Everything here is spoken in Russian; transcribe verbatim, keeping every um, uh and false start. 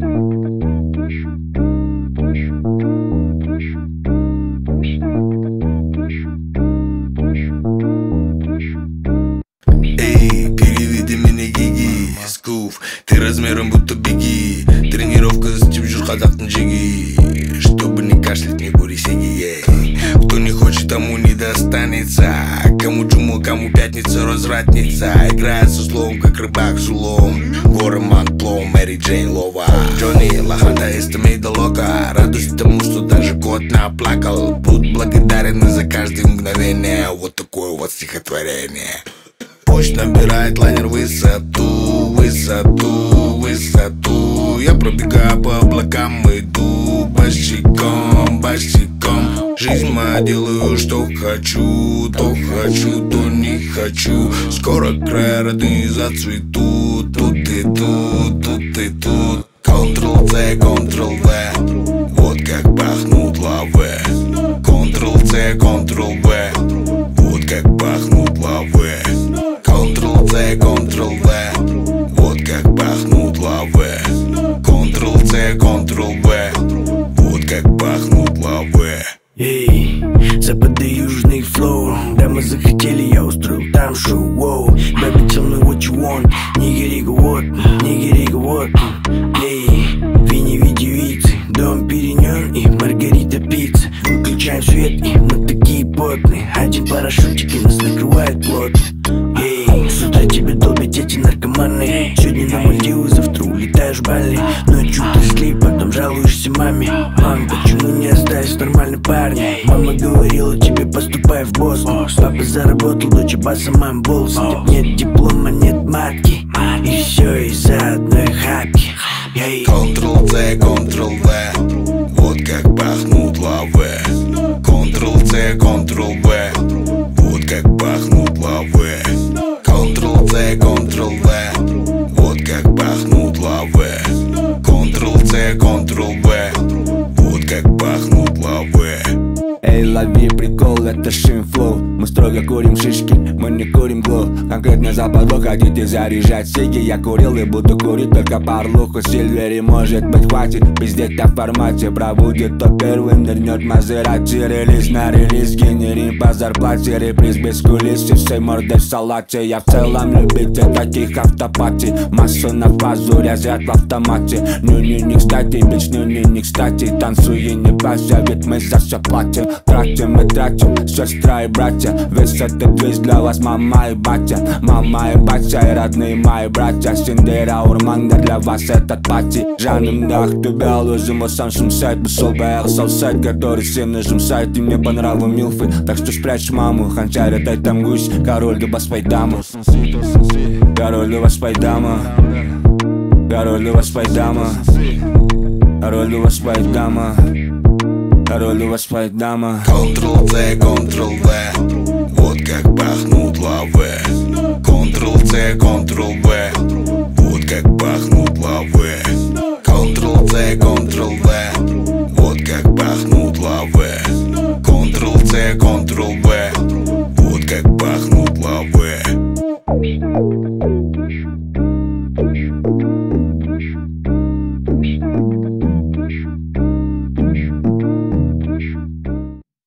Эй, переведи меня гиги, скуф, ты размером будто беги. Тренировка затем жур казақтың жеги. Чтобы не кашлять, не кури сиги. Кто не хочет, тому не достанется. Кому чуму, кому пятница, развратница. Играет со словом, как рыбак с улом. Горы Манплоу, Мэри Джейн Лова. Джонни, лохота из Томейда Лока. Радуюсь тому, что даже кот наплакал. Будь благодарен за каждое мгновение. Вот такое вот стихотворение. Почта набирает лайнер высоту, высоту, высоту. Я пробегаю по облакам, иду босиком, босиком. Жизнь моя, делаю, что хочу, то хочу, то не хочу. Скоро края родные зацветут, тут и тут, тут и тут. Контрол-C, Контрол-V, вот как пахнут лавы. Контрол-C, Контрол-V, вот как пахнут лавы. Контрол-C, Контрол-V, вот как пахнут лавы. Контрол-C, Контрол-V, вот как пахнут лавы. Эй, запады южных флоу. Да мы захотели, я устроил там шоу. Воу, baby, tell me what you want. Нигерига вот, нигерига вот. Эй, вини видеоицы, дом Периньон и Маргарита пицца. Выключаем свет, и мы такие потные. Один парашютик, и нас накрывает плотно. Эй, с утра тебя долбят эти наркоманы. Сегодня на Мальдивы, завтра улетаешь в Бали. Ночью ты слип, потом жалуешься маме. Мам, почему не остались нормальные парни? Мама говорила тебе, поступай в Бостон. Папа заработал, дочь баса, мам болс. Нет диплома, нет матки. И все из-за одной хапки. Контрол-C, Контрол-V, вот как пахнут лавы. Контрол-C, Контрол-V, вот как пахнут лавы. Контрол-C, Контрол-V, вот как пахнут лавы. Контрол-C, Контрол-V, вот как пахнут лавы. Эй, лови прикол, это шимфлоу. Мы строго курим шишки, мы не курим гло. Конкретно западло, хотите заряжать сиги. Я курил и буду курить только парлуху. Сильвери, может быть, хватит пиздеть о формате. Пробудет, то первым нырнет Мазерати. Релиз на релиз, генерим по зарплате. Реприз без кулис и всей мордой в салате. Я в целом любитель таких автопатий. Массу на фазу, разряд в автомате. Ну-не, не кстати, бич, ну-не, не кстати. Танцуй и не бася, ведь мы за все платим. Тратим и тратим, сестра и братья. Весь этот весь для вас мама и батя. Мама и батя и родные мои братья. Синдера, Урманда, для вас этот пати. Жанымда Ақтөбе, өзім осам жұмсайт. Бұл сол баяғы сол сайт, который сені жұмсайт. И мне по нраву милфы, так что спрячь маму. Ханчарят ай там гусь, король баспай дама. Король баспай дама. Король баспай дама. Король баспай дама. Король баспай дама. Контрол-C, Контрол-V, вот как пахнут лавы. Контрол-C, Контрол-V, вот как пахнут лавы. Контрол-C, Контрол-V, вот как пахнут лавы. Контрол-C, Контрол-V, вот как пахнут лавы.